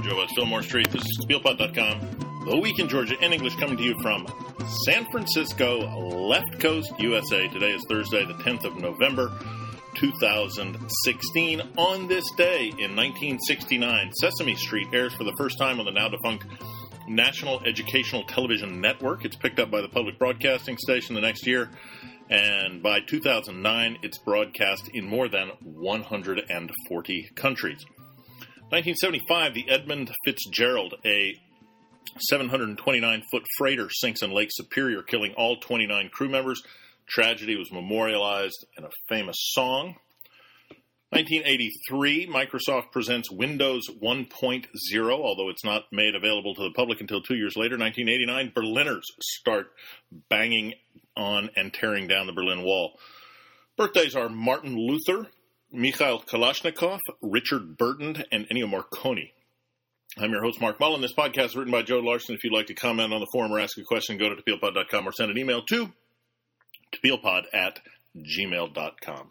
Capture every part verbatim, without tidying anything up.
Joe at Fillmore Street. This is Spiel Pod dot com. The Week in Georgia in English coming to you from San Francisco, left coast, U S A. Today is Thursday, the tenth of November, two thousand sixteen. On this day in nineteen sixty-nine, Sesame Street airs for the first time on the now-defunct National Educational Television Network. It's picked up by the public broadcasting station the next year, and by two thousand nine, it's broadcast in more than one hundred forty countries. nineteen seventy-five, the Edmund Fitzgerald, a seven hundred twenty-nine foot freighter, sinks in Lake Superior, killing all twenty-nine crew members. Tragedy was memorialized in a famous song. nineteen eighty-three, Microsoft presents Windows one point oh, although it's not made available to the public until two years later. nineteen eighty-nine, Berliners start banging on and tearing down the Berlin Wall. Birthdays are Martin Luther, Mikhail Kalashnikov, Richard Burton, and Ennio Morricone. I'm your host, Mark Mullen. This podcast is written by Joe Larson. If you'd like to comment on the forum or ask a question, go to Spiel Pod dot com or send an email to spielpod at gmail dot com.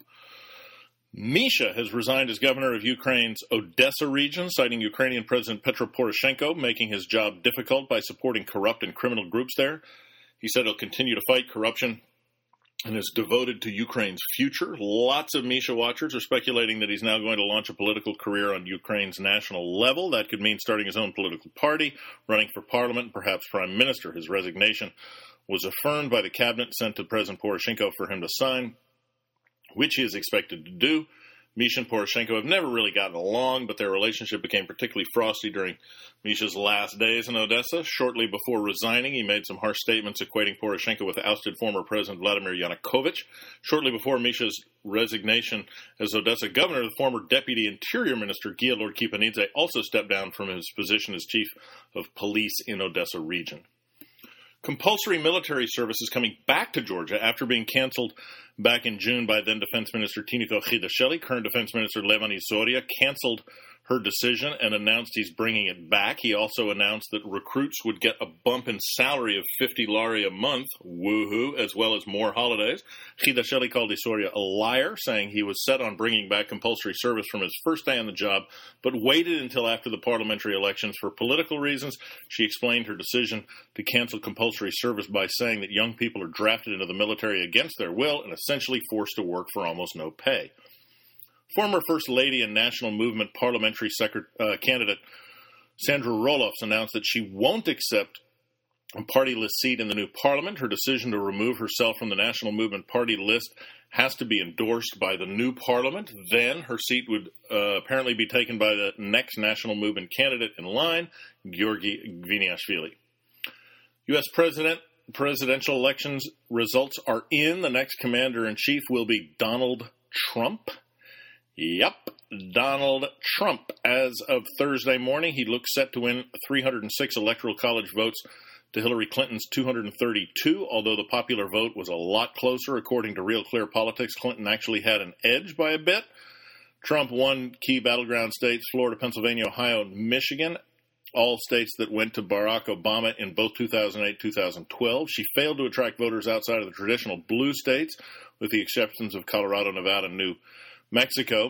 Misha has resigned as governor of Ukraine's Odessa region, citing Ukrainian President Petro Poroshenko making his job difficult by supporting corrupt and criminal groups there. He said he'll continue to fight corruption and is devoted to Ukraine's future. Lots of Misha watchers are speculating that he's now going to launch a political career on Ukraine's national level. That could mean starting his own political party, running for parliament, and perhaps prime minister. His resignation was affirmed by the cabinet sent to President Poroshenko for him to sign, which he is expected to do. Misha and Poroshenko have never really gotten along, but their relationship became particularly frosty during Misha's last days in Odessa. Shortly before resigning, he made some harsh statements equating Poroshenko with ousted former President Vladimir Yanukovych. Shortly before Misha's resignation as Odessa governor, the former Deputy Interior Minister Gyalor Kipanidze also stepped down from his position as chief of police in Odessa region. Compulsory military service is coming back to Georgia after being canceled back in June by then Defense Minister Tinoco Khidashvili. Current Defense Minister Levani Zoria canceled her decision and announced he's bringing it back. He also announced that recruits would get a bump in salary of fifty lari a month, woohoo, as well as more holidays. Khidashvili called Zoria a liar, saying he was set on bringing back compulsory service from his first day on the job, but waited until after the parliamentary elections for political reasons. She explained her decision to cancel compulsory service by saying that young people are drafted into the military against their will and essentially forced to work for almost no pay. Former First Lady and National Movement parliamentary secret, uh, candidate Sandra Roloffs announced that she won't accept a party-list seat in the new parliament. Her decision to remove herself from the National Movement party list has to be endorsed by the new parliament. Then her seat would uh, apparently be taken by the next National Movement candidate in line, Georgi Gviniashvili. U S President presidential elections results are in. The next commander-in-chief will be Donald Trump. Yep, Donald Trump. As of Thursday morning, he looks set to win three hundred six Electoral College votes to Hillary Clinton's two hundred thirty-two. Although the popular vote was a lot closer, according to Real Clear Politics, Clinton actually had an edge by a bit. Trump won key battleground states, Florida, Pennsylvania, Ohio, and Michigan, all states that went to Barack Obama in both two thousand eight and two thousand twelve. She failed to attract voters outside of the traditional blue states, with the exceptions of Colorado, Nevada, and New Mexico.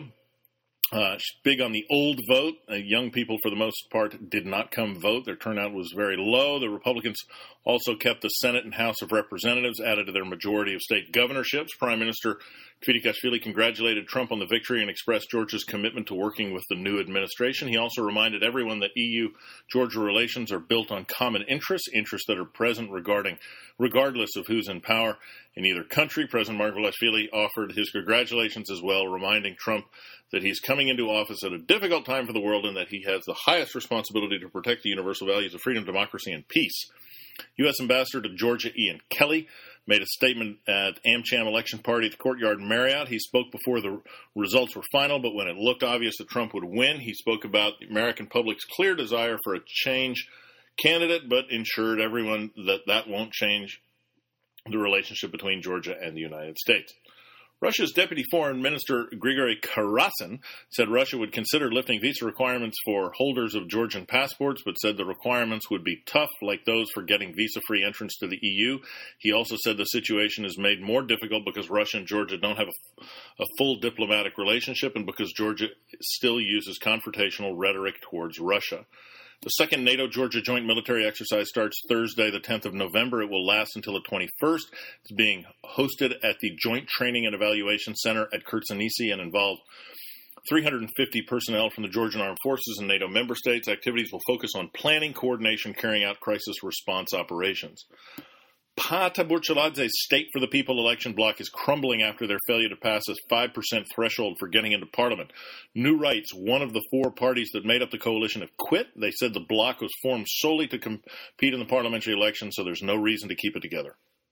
Uh, big on the old vote. Uh, young people, for the most part, did not come vote. Their turnout was very low. The Republicans also kept the Senate and House of Representatives, added to their majority of state governorships. Prime Minister Kvirikashvili congratulated Trump on the victory and expressed Georgia's commitment to working with the new administration. He also reminded everyone that E U-Georgia relations are built on common interests, interests that are present regarding, regardless of who's in power in either country. President Margvelashvili offered his congratulations as well, reminding Trump that he's coming into office at a difficult time for the world and that he has the highest responsibility to protect the universal values of freedom, democracy, and peace. U S Ambassador to Georgia Ian Kelly made a statement at AmCham Election Party at the Courtyard Marriott. He spoke before the results were final, but when it looked obvious that Trump would win, he spoke about the American public's clear desire for a change candidate, but ensured everyone that that won't change the relationship between Georgia and the United States. Russia's Deputy Foreign Minister Grigory Karasin said Russia would consider lifting visa requirements for holders of Georgian passports, but said the requirements would be tough, like those for getting visa-free entrance to the E U. He also said the situation is made more difficult because Russia and Georgia don't have a, a full diplomatic relationship and because Georgia still uses confrontational rhetoric towards Russia. The second NATO-Georgia joint military exercise starts Thursday, the tenth of November. It will last until the twenty-first. It's being hosted at the Joint Training and Evaluation Center at Kurtsanisi and involved three hundred fifty personnel from the Georgian Armed Forces and NATO member states. Activities will focus on planning, coordination, carrying out crisis response operations. Pata Burchaladze's State for the People election bloc is crumbling after their failure to pass a five percent threshold for getting into parliament. New Rights, one of the four parties that made up the coalition, have quit. They said the bloc was formed solely to compete in the parliamentary election, so there's no reason to keep it together.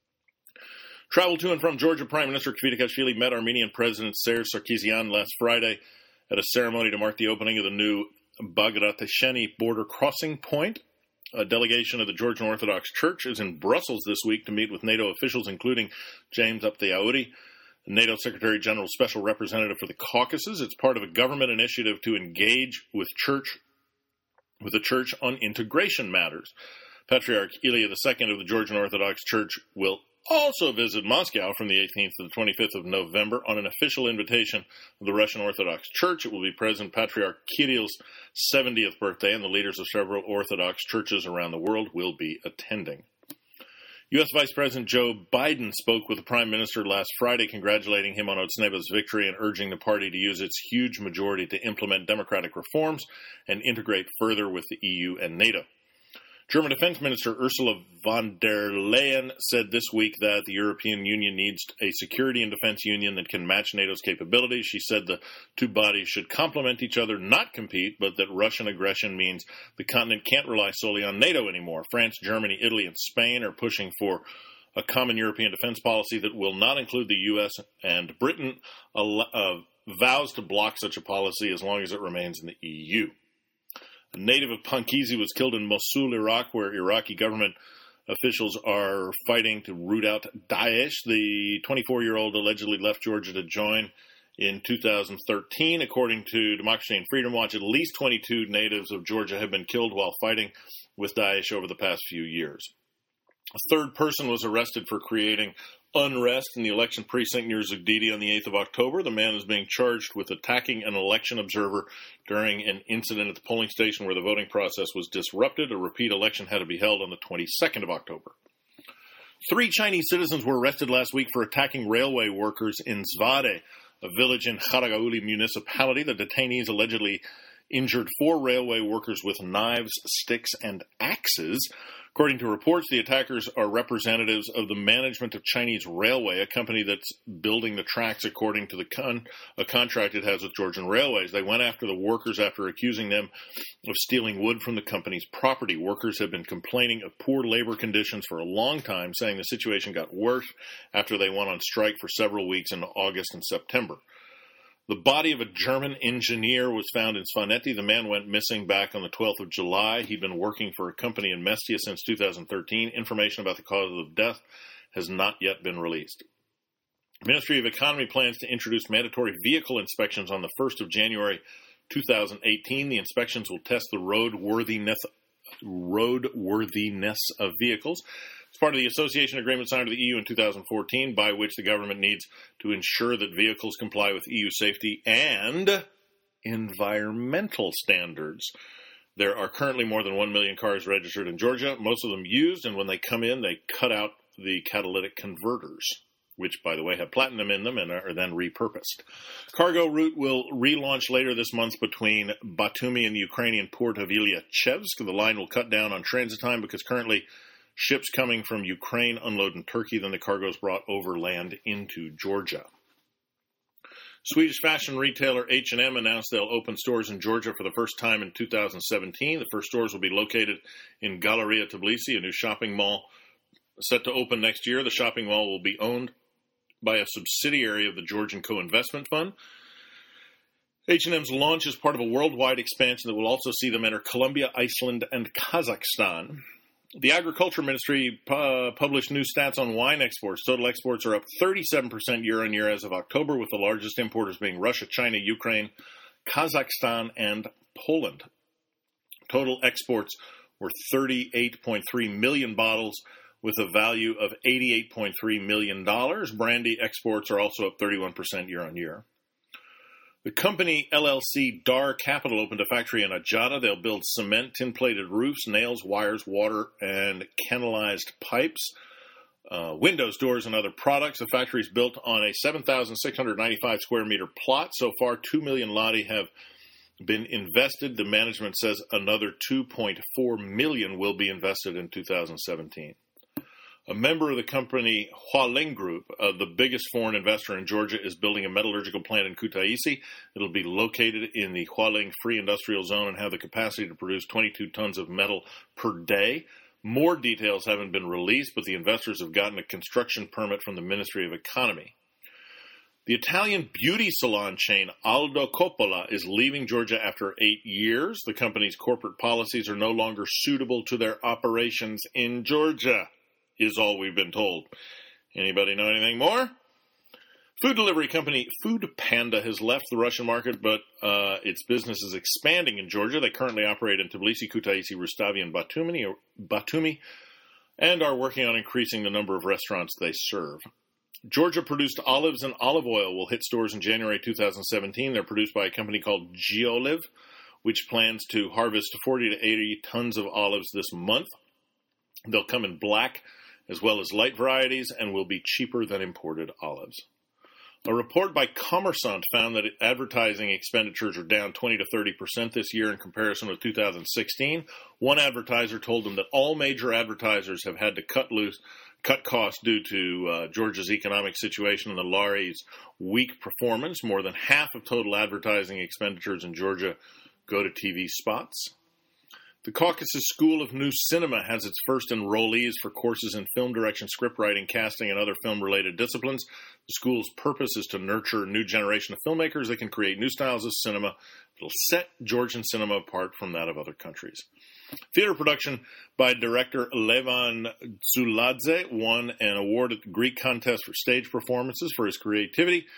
Travel to and from Georgia. Prime Minister Kvitashvili met Armenian President Serge Sarkisyan last Friday at a ceremony to mark the opening of the new Bagratasheni border crossing point. A delegation of the Georgian Orthodox Church is in Brussels this week to meet with NATO officials, including James Apteaouri, NATO Secretary General Special Representative for the Caucasus. It's part of a government initiative to engage with church, with the church on integration matters. Patriarch Ilya the Second of the Georgian Orthodox Church will also visit Moscow from the eighteenth to the twenty-fifth of November on an official invitation of the Russian Orthodox Church. It will be President Patriarch Kirill's seventieth birthday, and the leaders of several Orthodox churches around the world will be attending. U S Vice President Joe Biden spoke with the Prime Minister last Friday, congratulating him on Otsneva's victory and urging the party to use its huge majority to implement democratic reforms and integrate further with the E U and NATO. German Defense Minister Ursula von der Leyen said this week that the European Union needs a security and defense union that can match NATO's capabilities. She said the two bodies should complement each other, not compete, but that Russian aggression means the continent can't rely solely on NATO anymore. France, Germany, Italy, and Spain are pushing for a common European defense policy that will not include the U S, and Britain uh, vows to block such a policy as long as it remains in the E U. A native of Pankizi was killed in Mosul, Iraq, where Iraqi government officials are fighting to root out Daesh. The twenty-four-year-old allegedly left Georgia to join in two thousand thirteen. According to Democracy and Freedom Watch, at least twenty-two natives of Georgia have been killed while fighting with Daesh over the past few years. A third person was arrested for creating unrest in the election precinct near Zugdidi on the eighth of October. The man is being charged with attacking an election observer during an incident at the polling station where the voting process was disrupted. A repeat election had to be held on the twenty-second of October. Three Chinese citizens were arrested last week for attacking railway workers in Zvade, a village in Kharagauli municipality. The detainees allegedly injured four railway workers with knives, sticks, and axes. According to reports, the attackers are representatives of the management of Chinese Railway, a company that's building the tracks according to the con- a contract it has with Georgian Railways. They went after the workers after accusing them of stealing wood from the company's property. Workers have been complaining of poor labor conditions for a long time, saying the situation got worse after they went on strike for several weeks in August and September. The body of a German engineer was found in Svaneti. The man went missing back on the twelfth of July. He'd been working for a company in Mestia since two thousand thirteen. Information about the cause of death has not yet been released. The Ministry of Economy plans to introduce mandatory vehicle inspections on the first of January two thousand eighteen. The inspections will test the roadworthiness, roadworthiness of vehicles. It's part of the association agreement signed with the E U in two thousand fourteen, by which the government needs to ensure that vehicles comply with E U safety and environmental standards. There are currently more than one million cars registered in Georgia, most of them used, and when they come in, they cut out the catalytic converters, which, by the way, have platinum in them and are then repurposed. Cargo route will relaunch later this month between Batumi and the Ukrainian port of Ilyachevsk. The line will cut down on transit time because currently ships coming from Ukraine unload in Turkey, then the cargo is brought overland into Georgia. Swedish fashion retailer H and M announced they'll open stores in Georgia for the first time in two thousand seventeen. The first stores will be located in Galleria Tbilisi, a new shopping mall set to open next year. The shopping mall will be owned by a subsidiary of the Georgian Co-Investment Fund. H and M's launch is part of a worldwide expansion that will also see them enter Colombia, Iceland, and Kazakhstan. The Agriculture Ministry uh, published new stats on wine exports. Total exports are up thirty-seven percent year-on-year as of October, with the largest importers being Russia, China, Ukraine, Kazakhstan, and Poland. Total exports were thirty-eight point three million bottles, with a value of eighty-eight point three million dollars. Brandy exports are also up thirty-one percent year-on-year. The company L L C Dar Capital opened a factory in Ajata. They'll build cement, tin-plated roofs, nails, wires, water, and canalized pipes, uh, windows, doors, and other products. The factory is built on a seven thousand six hundred ninety-five square meter plot. So far, two million lari have been invested. The management says another two point four million dollars will be invested in two thousand seventeen. A member of the company Hualeng Group, uh, the biggest foreign investor in Georgia, is building a metallurgical plant in Kutaisi. It'll be located in the Hualeng Free Industrial Zone and have the capacity to produce twenty-two tons of metal per day. More details haven't been released, but the investors have gotten a construction permit from the Ministry of Economy. The Italian beauty salon chain Aldo Coppola is leaving Georgia after eight years. The company's corporate policies are no longer suitable to their operations in Georgia, is all we've been told. Anybody know anything more? Food delivery company Food Panda has left the Russian market, but uh, its business is expanding in Georgia. They currently operate in Tbilisi, Kutaisi, Rustavi, and Batumi, or Batumi, and are working on increasing the number of restaurants they serve. Georgia produced olives and olive oil will hit stores in January two thousand seventeen. They're produced by a company called Geolive, which plans to harvest forty to eighty tons of olives this month. They'll come in black as well as light varieties, and will be cheaper than imported olives. A report by Commerçant found that advertising expenditures are down twenty to thirty percent this year in comparison with two thousand sixteen. One advertiser told them that all major advertisers have had to cut loose, cut costs due to uh, Georgia's economic situation and the lari's weak performance. More than half of total advertising expenditures in Georgia go to T V spots. The Caucasus School of New Cinema has its first enrollees for courses in film direction, scriptwriting, casting, and other film-related disciplines. The school's purpose is to nurture a new generation of filmmakers that can create new styles of cinema that will set Georgian cinema apart from that of other countries. Theater production by director Levan Zuladze won an award at the Greek contest for stage performances for his creativity.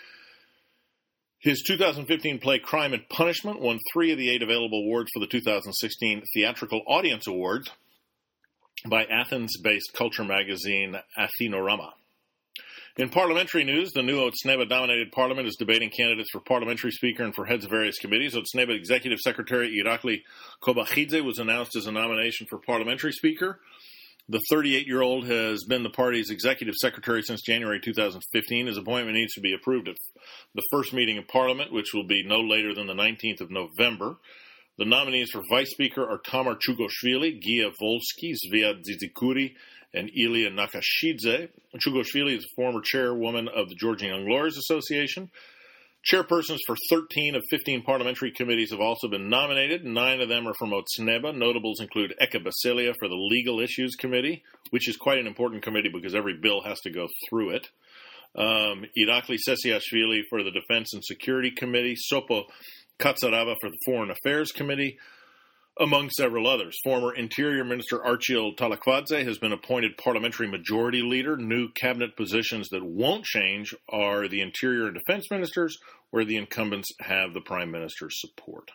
His two thousand fifteen play Crime and Punishment won three of the eight available awards for the two thousand sixteen Theatrical Audience Awards by Athens-based culture magazine Athenorama. In parliamentary news, the new Otsneba-dominated parliament is debating candidates for parliamentary speaker and for heads of various committees. Otsneba Executive Secretary Irakli Kobakhidze was announced as a nomination for parliamentary speaker. The thirty-eight-year-old has been the party's executive secretary since January two thousand fifteen. His appointment needs to be approved at the first meeting of Parliament, which will be no later than the nineteenth of November. The nominees for vice speaker are Tamar Chugoshvili, Gia Volsky, Zviad Zizikuri, and Ilya Nakashidze. Chugoshvili is a former chairwoman of the Georgian Young Lawyers Association. Chairpersons for thirteen of fifteen parliamentary committees have also been nominated. Nine of them are from Otsneba. Notables include Eka Basilia for the Legal Issues Committee, which is quite an important committee because every bill has to go through it. Um, Irakli Sesiashvili for the Defense and Security Committee. Sopo Katsarava for the Foreign Affairs Committee, among several others. Former Interior Minister Archil Talakvadze has been appointed parliamentary majority leader. New cabinet positions that won't change are the Interior and Defense Ministers, where the incumbents have the Prime Minister's support.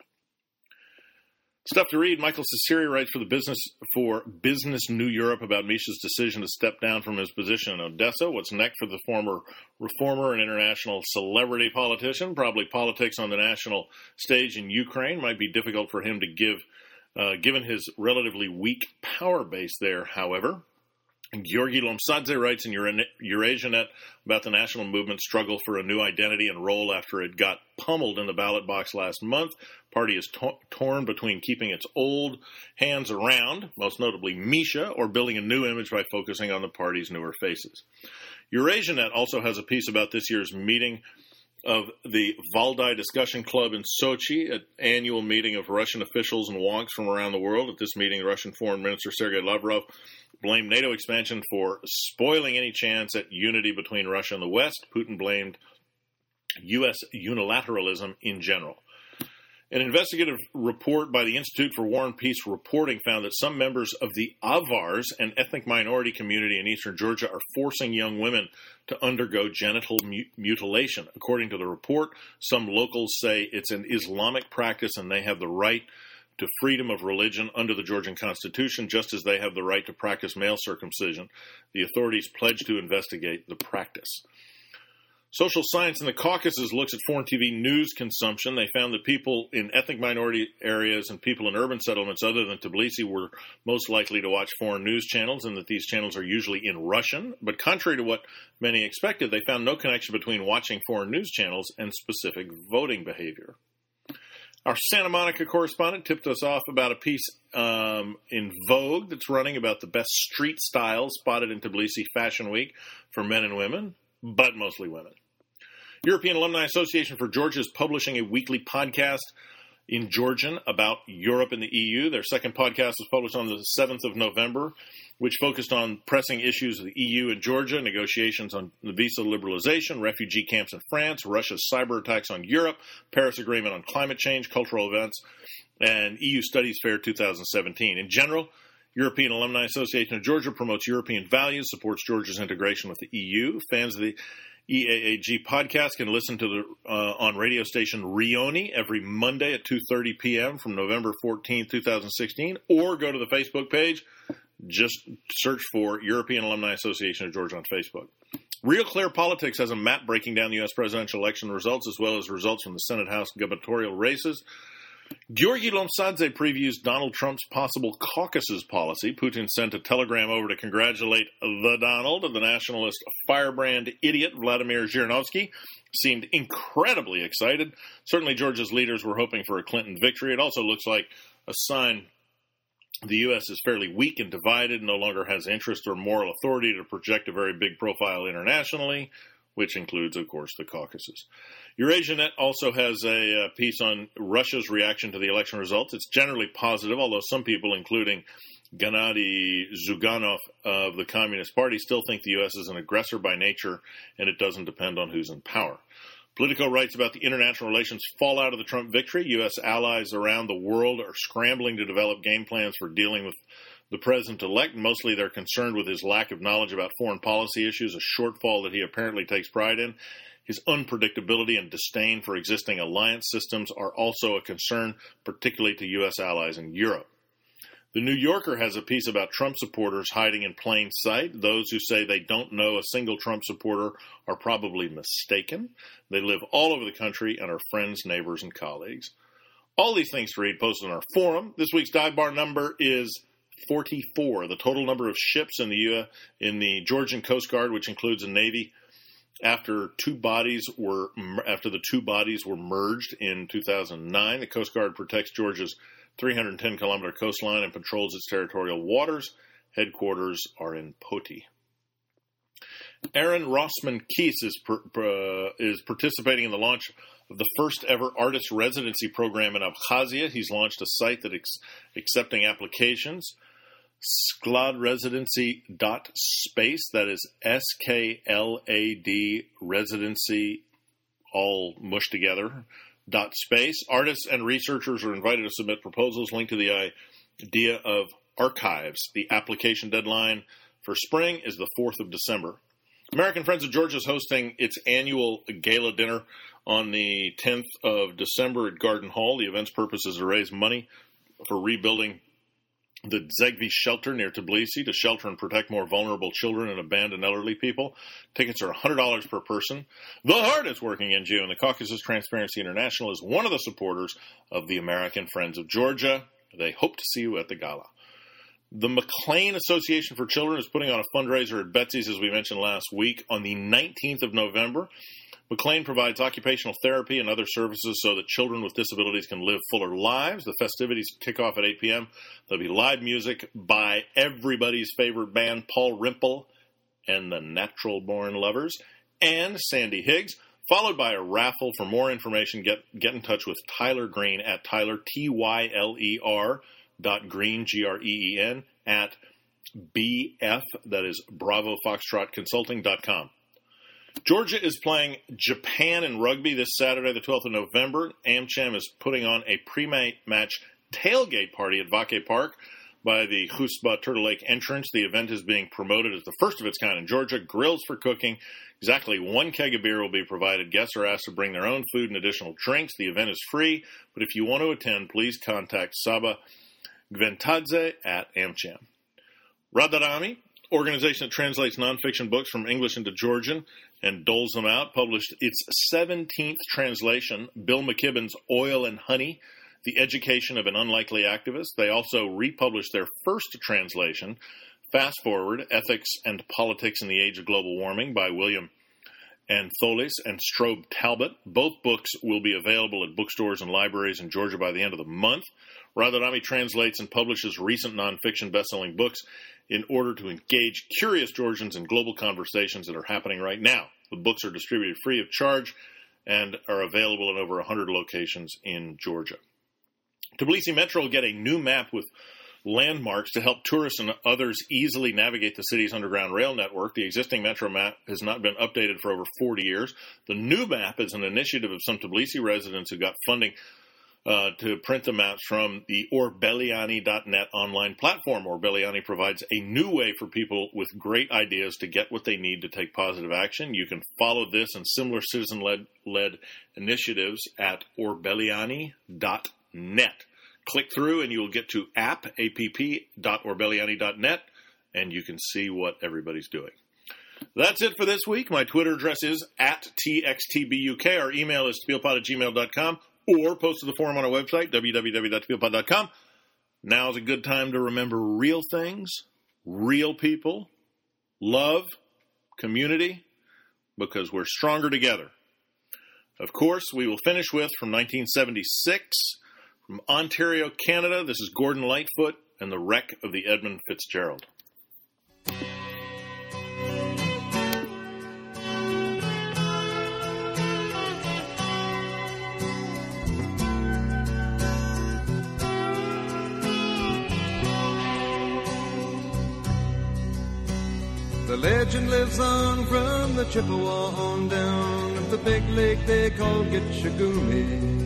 Stuff to read. Michael Ciceri writes for the business for Business New Europe about Misha's decision to step down from his position in Odessa. What's next for the former reformer and international celebrity politician? Probably politics on the national stage in Ukraine. Might be difficult for him to give, uh, given his relatively weak power base there, however. Georgi Lomsadze writes in EurasiaNet about the national movement's struggle for a new identity and role after it got pummeled in the ballot box last month. Party is to- torn between keeping its old hands around, most notably Misha, or building a new image by focusing on the party's newer faces. EurasiaNet also has a piece about this year's meeting of the Valdai Discussion Club in Sochi, an annual meeting of Russian officials and wonks from around the world. At this meeting, Russian Foreign Minister Sergei Lavrov blamed NATO expansion for spoiling any chance at unity between Russia and the West. Putin blamed U S unilateralism in general. An investigative report by the Institute for War and Peace Reporting found that some members of the Avars, an ethnic minority community in eastern Georgia, are forcing young women to undergo genital mu- mutilation. According to the report, some locals say it's an Islamic practice and they have the right to freedom of religion under the Georgian Constitution, just as they have the right to practice male circumcision. The authorities pledged to investigate the practice. Social Science in the Caucasus looks at foreign T V news consumption. They found that people in ethnic minority areas and people in urban settlements other than Tbilisi were most likely to watch foreign news channels, and that these channels are usually in Russian. But contrary to what many expected, they found no connection between watching foreign news channels and specific voting behavior. Our Santa Monica correspondent tipped us off about a piece um, in Vogue that's running about the best street styles spotted in Tbilisi Fashion Week for men and women, but mostly women. European Alumni Association for Georgia is publishing a weekly podcast in Georgian about Europe and the E U. Their second podcast was published on the seventh of November, which focused on pressing issues of the E U and Georgia, negotiations on the visa liberalization, refugee camps in France, Russia's cyber attacks on Europe, Paris Agreement on climate change, cultural events, and E U Studies Fair two thousand seventeen. In general, European Alumni Association of Georgia promotes European values, supports Georgia's integration with the E U. Fans of the E A A G podcast can listen to the uh, on radio station Rioni every Monday at two thirty p.m. from November fourteenth, twenty sixteen, or go to the Facebook page. Just search for European Alumni Association of Georgia on Facebook. Real Clear Politics has a map breaking down the U S presidential election results as well as results from the Senate House gubernatorial races. Georgi Lomsadze previews Donald Trump's possible Caucasus policy. Putin sent a telegram over to congratulate the Donald. The nationalist firebrand idiot Vladimir Zhirinovsky seemed incredibly excited. Certainly Georgia's leaders were hoping for a Clinton victory. It also looks like a sign the U S is fairly weak and divided, no longer has interest or moral authority to project a very big profile internationally, which includes, of course, the Caucasus. EurasiaNet also has a uh, piece on Russia's reaction to the election results. It's generally positive, although some people, including Gennady Zyuganov of the Communist Party, still think the U S is an aggressor by nature, and it doesn't depend on who's in power. Politico writes about the international relations fallout of the Trump victory. U S allies around the world are scrambling to develop game plans for dealing with the president-elect. Mostly they're concerned with his lack of knowledge about foreign policy issues, a shortfall that he apparently takes pride in. His unpredictability and disdain for existing alliance systems are also a concern, particularly to U S allies in Europe. The New Yorker has a piece about Trump supporters hiding in plain sight. Those who say they don't know a single Trump supporter are probably mistaken. They live all over the country and are friends, neighbors, and colleagues. All these things to read posted on our forum. This week's dive bar number is forty-four. The total number of ships in the U S, in the Georgian Coast Guard, which includes a Navy, after two bodies were after the two bodies were merged in two thousand nine. The Coast Guard protects Georgia's three hundred ten kilometer coastline and patrols its territorial waters. Headquarters are in Poti. Aaron Rossman-Keese is, per, uh, is participating in the launch of the first ever artist residency program in Abkhazia. He's launched a site that is accepting applications. skladresidency dot space, that is S K L A D residency, all mushed together, dot space. Artists and researchers are invited to submit proposals linked to the idea of archives. The application deadline for spring is the fourth of December. American Friends of Georgia is hosting its annual gala dinner on the tenth of December at Garden Hall. The event's purpose is to raise money for rebuilding the Zegvi shelter near Tbilisi to shelter and protect more vulnerable children and abandoned elderly people. Tickets are one hundred dollars per person. The hardest working N G O in the Caucasus, Transparency International, is one of the supporters of the American Friends of Georgia. They hope to see you at the gala. The McLean Association for Children is putting on a fundraiser at Betsy's, as we mentioned last week, on the nineteenth of November. McLean provides occupational therapy and other services so that children with disabilities can live fuller lives. The festivities kick off at eight p.m. There'll be live music by everybody's favorite band, Paul Rimple and the Natural Born Lovers, and Sandy Higgs, followed by a raffle. For more information, get get in touch with Tyler Green at Tyler, T Y L E R, dot Green, G R E E N, at B F, that is Bravo Foxtrot Consulting dot com. Georgia is playing Japan in rugby this Saturday, the twelfth of November. AmCham is putting on a pre-match tailgate party at Vake Park by the Chusba Turtle Lake entrance. The event is being promoted as the first of its kind in Georgia. Grills for cooking. Exactly one keg of beer will be provided. Guests are asked to bring their own food and additional drinks. The event is free, but if you want to attend, please contact Saba Gventadze at AmCham. Radharami, organization that translates nonfiction books from English into Georgian and doles them out, published its seventeenth translation, Bill McKibben's Oil and Honey, The Education of an Unlikely Activist. They also republished their first translation, Fast Forward, Ethics and Politics in the Age of Global Warming by William Antholis and Strobe Talbot. Both books will be available at bookstores and libraries in Georgia by the end of the month. Radharami translates and publishes recent nonfiction best-selling books in order to engage curious Georgians in global conversations that are happening right now. The books are distributed free of charge and are available in over one hundred locations in Georgia. Tbilisi Metro will get a new map with landmarks to help tourists and others easily navigate the city's underground rail network. The existing Metro map has not been updated for over forty years. The new map is an initiative of some Tbilisi residents who got funding uh, to print the maps from the Orbeliani dot net online platform. Orbeliani provides a new way for people with great ideas to get what they need to take positive action. You can follow this and similar citizen-led led initiatives at Orbeliani dot net. Click through and you will get to app, app.orbeliani dot net, and you can see what everybody's doing. That's it for this week. My Twitter address is at T X T B U K. Our email is spielpod at gmail dot com, or post to the forum on our website, w w w dot spielpod dot com. Now's a good time to remember real things, real people, love, community, because we're stronger together. Of course, we will finish with, from nineteen seventy-six, from Ontario, Canada, this is Gordon Lightfoot and the Wreck of the Edmund Fitzgerald. The legend lives on from the Chippewa on down of the big lake they call Gitchagumi.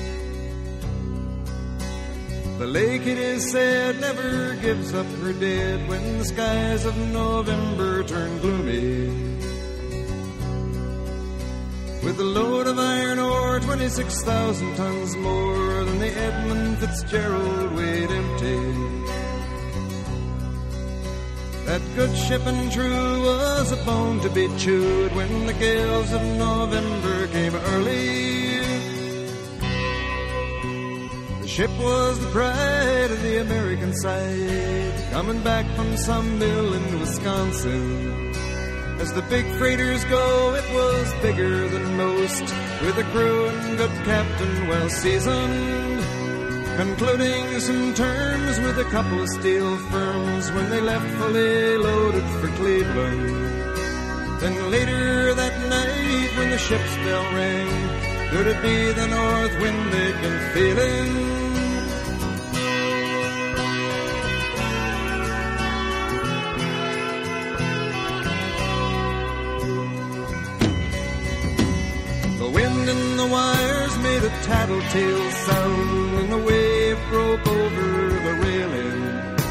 The lake, it is said, never gives up her dead when the skies of November turn gloomy. With a load of iron ore, twenty-six thousand tons more than the Edmund Fitzgerald weighed empty. That good ship and true was a bone to be chewed when the gales of November came early. The ship was the pride of the American side, coming back from some mill in Wisconsin. As the big freighters go, it was bigger than most, with a crew and good captain well seasoned, concluding some terms with a couple of steel firms when they left fully loaded for Cleveland. Then later that night when the ship's bell rang, could it be the north wind they'd been feeling? The wind and the wires made a tattletale sound, and the wave broke over the railing.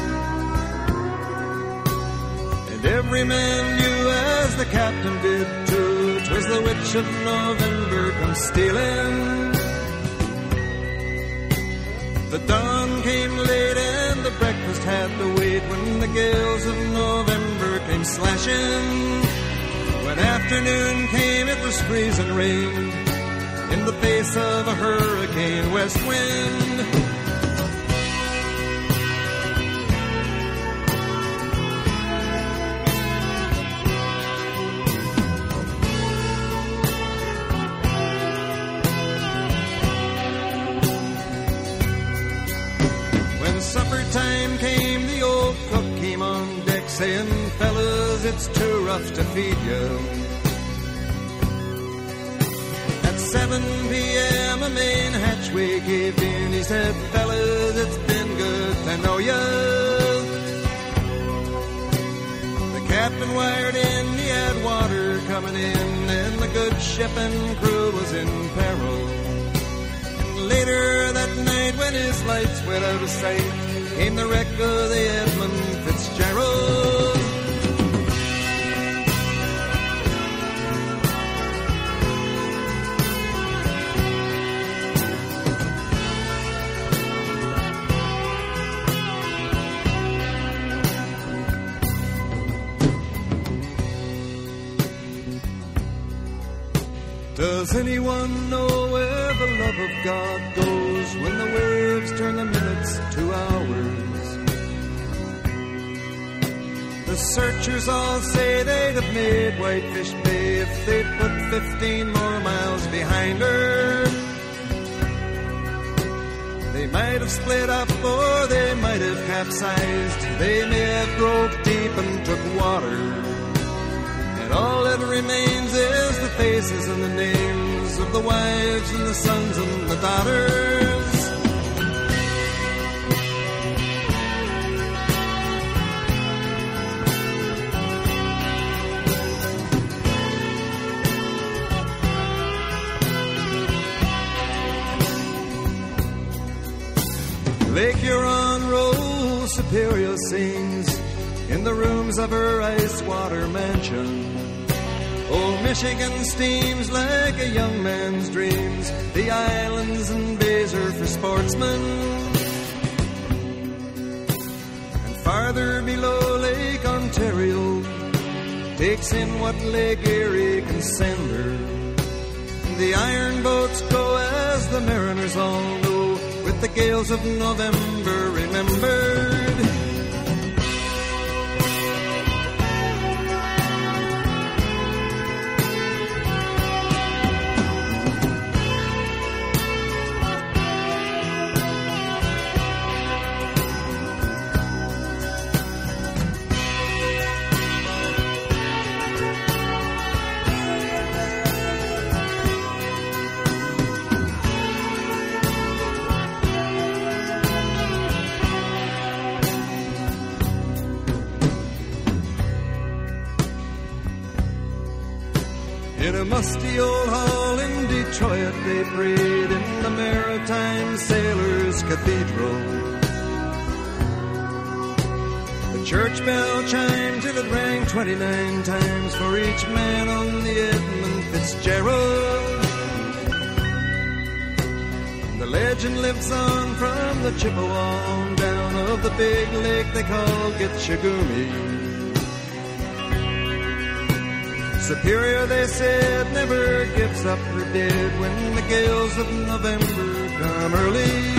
And every man knew, as the captain did too, 'twas the witch of November come stealing. The dawn came late and the breakfast had to wait when the gales of November came slashing. When afternoon came, it was freezing rain in the face of a hurricane west wind. When supper time came, the old cook came on deck saying, "Fellas, it's too rough to feed you." seven p.m. a main hatchway caved in. He said, "Fellas, it's been good to know ya." The captain wired in, he had water coming in, the good ship and crew was in peril. And later that night when his lights went out of sight, came the wreck of the Edmund Fitzgerald. Does anyone know where the love of God goes when the waves turn the minutes to hours? The searchers all say they'd have made Whitefish Bay if they'd put fifteen more miles behind her. They might have split up or they might have capsized. They may have broke deep and took water. And all that remains is the faces and the names of the wives and the sons and the daughters. Lake Huron rolls Superior sings in the rooms of her ice water mansion. Old Michigan steams like a young man's dreams. The islands and bays are for sportsmen. And farther below, Lake Ontario takes in what Lake Erie can send her. The iron boats go, as the mariners all know, with the gales of November remembered. In a musty old hall in Detroit they prayed in the Maritime Sailors Cathedral. The church bell chimed till it rang twenty-nine times for each man on the Edmund Fitzgerald. And the legend lives on from the Chippewa on down of the big lake they call Gitchagumi. Superior, they said, never gives up her dead when the gales of November come early.